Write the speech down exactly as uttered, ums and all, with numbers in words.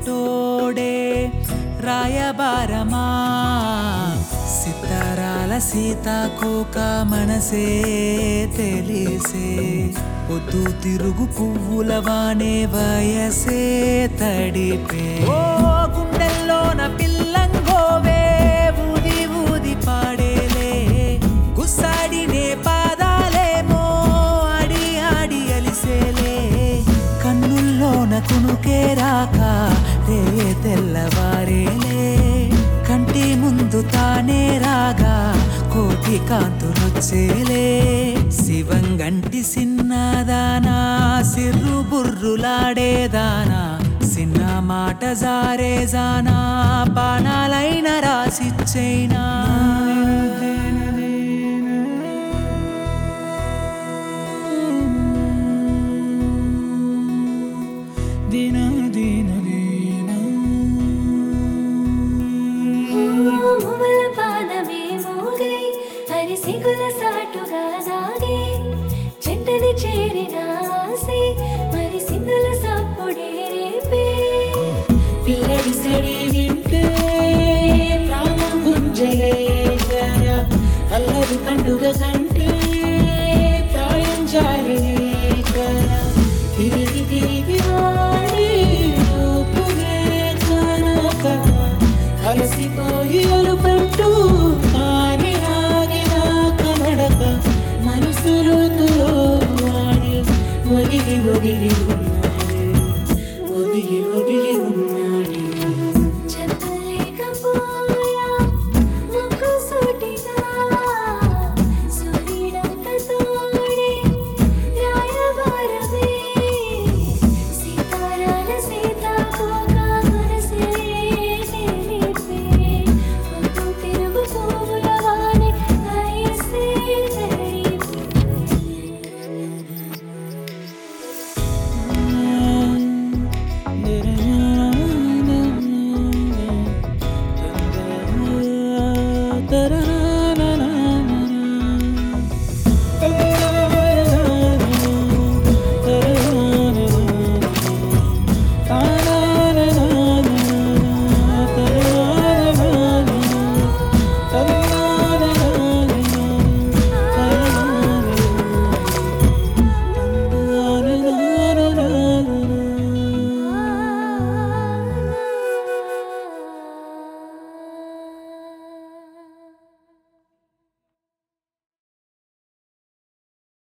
మొదటోడే రాయబారమా సితారాల సీతాకోక మనసే తెలిసే పొద్దు తిరుగు పువ్వుల వానే వయసే తడిపే ఓ గుండెల్లోన పిల్లంగోవే ఊది ఊది పాడేలే గుస్సాడినే పాదాలేమో ఆడి ఆడి అలిసేలే కన్నుల్లోన కునుకే రాక రే తెల్లవారేలే కంటి ముందు తానే రాగా కోటి కాంతులొచ్చేలే శివంగంటి సిన్నదానా సిర్రు బుర్రులాడేదానా సిన్న మాట జారే జానా బాణాలైన రాసిచ్చైనా దిన దిన మువ్వల పాదమే మోగే హరిసిగుల సాటుగా దాగే చెంటని చేరిన ఆసే మరి సింధుల సప్పుడే రేపే పిల్లడి సడి వింటే ప్రాణం గుంజలే అల్లరి కండుగ కంటే ప్రాయం జారే తిరిగి తిరిగి వాడి రూపునే కనక అలసిపో